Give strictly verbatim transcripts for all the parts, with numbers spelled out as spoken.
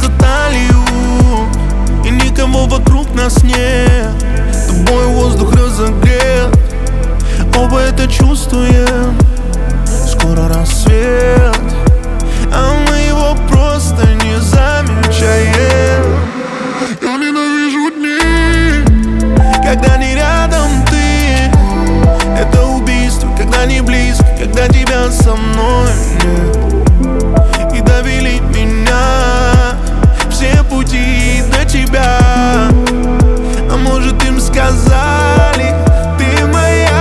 за талию, и никого вокруг нас нет. Тобой воздух разогрет, оба это чувствуем. Скоро рассвет, а мы его просто не замечаем. Я ненавижу дни, когда не рядом ты. Это убийство, когда не близко, когда тебя со мной нет. И довели меня все пути до тебя. А может, им сказали: ты моя,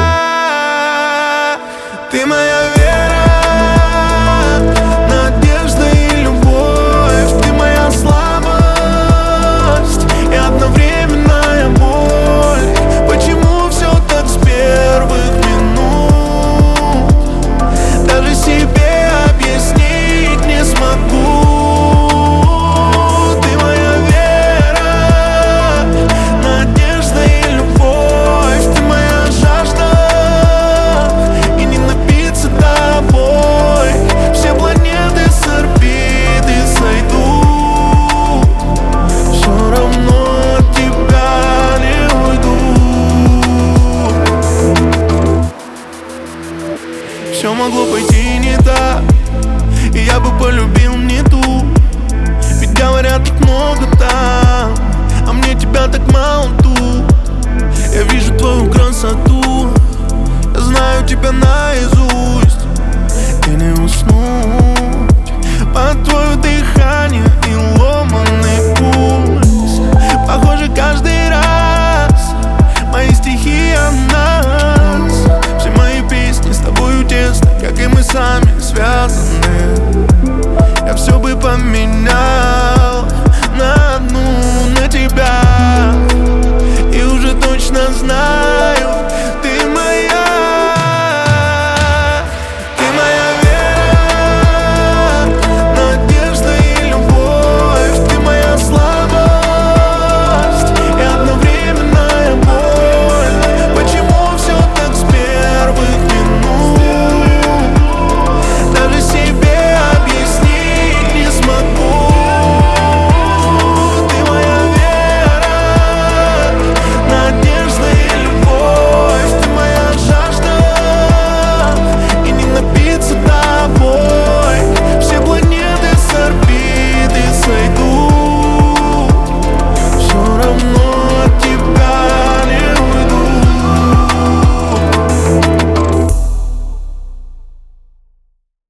ты моя вера, надежда и любовь. Ты моя слабость и одновременная боль. Почему все так с первых минут? Даже себе объяснить не смогу. Ты моя вера, надежда и любовь. Ты моя жажда, и не напиться тобой. Все планеты с орбиты сойдут, все равно от тебя не уйду. Все могло пойти не так, и я бы полюбил не ту. Ведь говорят, так много там, а мне тебя так мало тут. Я вижу твою красоту, я знаю тебя наизусть. И не уснуть под твое дыхание,